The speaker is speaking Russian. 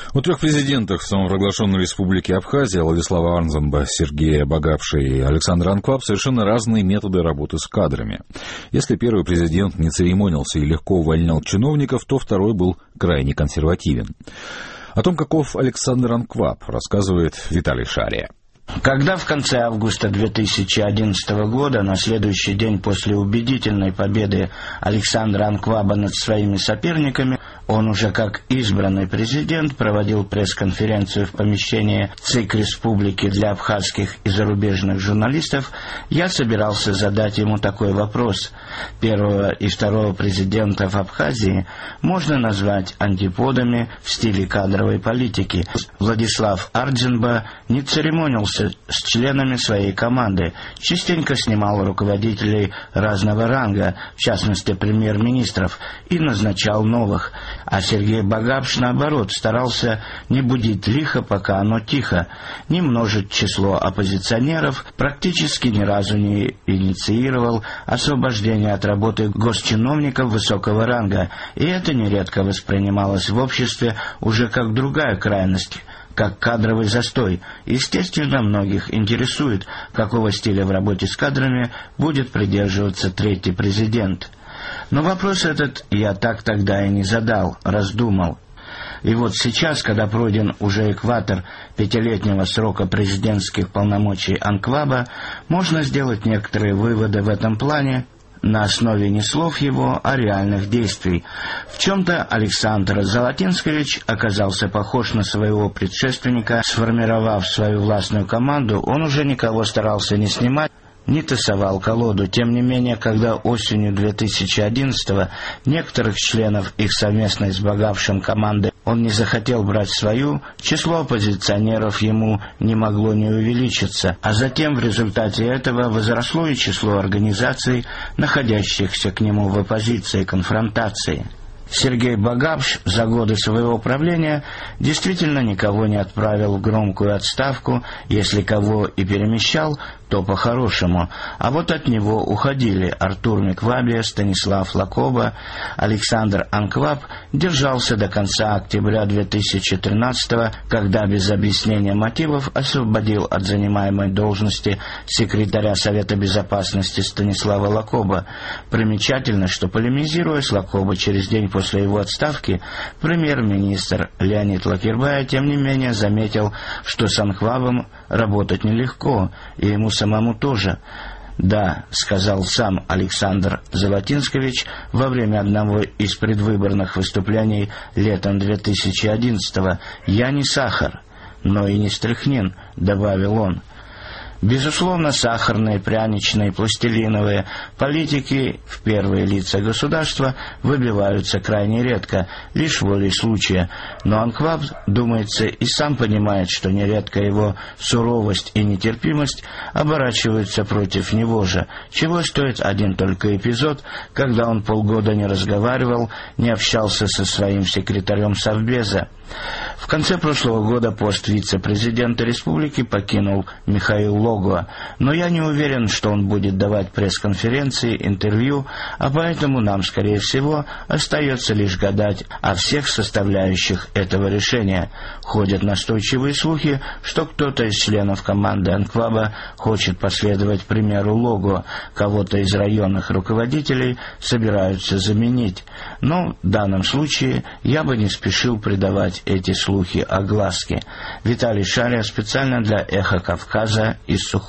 У трех президентов самопровозглашенной республики Абхазия Владислава Арнзанба, Сергея Багапша и Александра Анкваб совершенно разные методы работы с кадрами. Если первый президент не церемонился и легко увольнял чиновников, то второй был крайне консервативен. О том, каков Александр Анкваб, рассказывает Виталий Шария. Когда в конце августа 2011 года, на следующий день после убедительной победы Александра Анкваба над своими соперниками, он уже как избранный президент проводил пресс-конференцию в помещении ЦИК Республики для абхазских и зарубежных журналистов, я собирался задать ему такой вопрос. Первого и второго президентов Абхазии можно назвать антиподами в стиле кадровой политики. Владислав Арнзанба не церемонился с членами своей команды, частенько снимал руководителей разного ранга, в частности премьер-министров, и назначал новых. А Сергей Багапш, наоборот, старался не будить лихо, пока оно тихо, не множить число оппозиционеров, практически ни разу не инициировал освобождение от работы госчиновников высокого ранга, и это нередко воспринималось в обществе уже как другая крайность, как кадровый застой. Естественно, многих интересует, какого стиля в работе с кадрами будет придерживаться третий президент. Но вопрос этот я так тогда и не задал, раздумал. И вот сейчас, когда пройден уже экватор пятилетнего срока президентских полномочий Анкваба, можно сделать некоторые выводы в этом плане на основе не слов его, а реальных действий. В чем-то Александр Золотинскович оказался похож на своего предшественника. Сформировав свою властную команду, он уже никого старался не снимать, не тасовал колоду. Тем не менее, когда осенью 2011-го некоторых членов их совместной с Багапшем команды он не захотел брать свою, число оппозиционеров ему не могло не увеличиться, а затем в результате этого возросло и число организаций, находящихся к нему в оппозиции, конфронтации. Сергей Багапш за годы своего правления действительно никого не отправил в громкую отставку, если кого и перемещал, то по-хорошему. А вот от него уходили Артур Миквабия, Станислав Лакоба. Александр Анкваб держался до конца октября 2013-го, когда без объяснения мотивов освободил от занимаемой должности секретаря Совета Безопасности Станислава Лакоба. Примечательно, что, полемизируя с Лакоба через день после его отставки, премьер-министр Леонид Лакербай, тем не менее, заметил, что с Анквабом работать нелегко, и ему самому тоже. «Да», — сказал сам Александр Золотинскович во время одного из предвыборных выступлений летом 2011-го, «я не сахар, но и не стряхнин», — добавил он. Безусловно, сахарные, пряничные, пластилиновые политики в первые лица государства выбиваются крайне редко, лишь волей случая. Но Анкваб, думается, и сам понимает, что нередко его суровость и нетерпимость оборачиваются против него же. Чего стоит один только эпизод, когда он полгода не разговаривал, не общался со своим секретарем Совбеза. В конце прошлого года пост вице-президента республики покинул Михаил Логуа, но я не уверен, что он будет давать пресс-конференции, интервью, а поэтому нам, скорее всего, остается лишь гадать о всех составляющих этого решения. Ходят настойчивые слухи, что кто-то из членов команды Анкваба хочет последовать примеру Логуа, кого-то из районных руководителей собираются заменить. Но в данном случае я бы не спешил придавать эти слухи огласке. Виталий Шария специально для «Эхо Кавказа» из Сухого.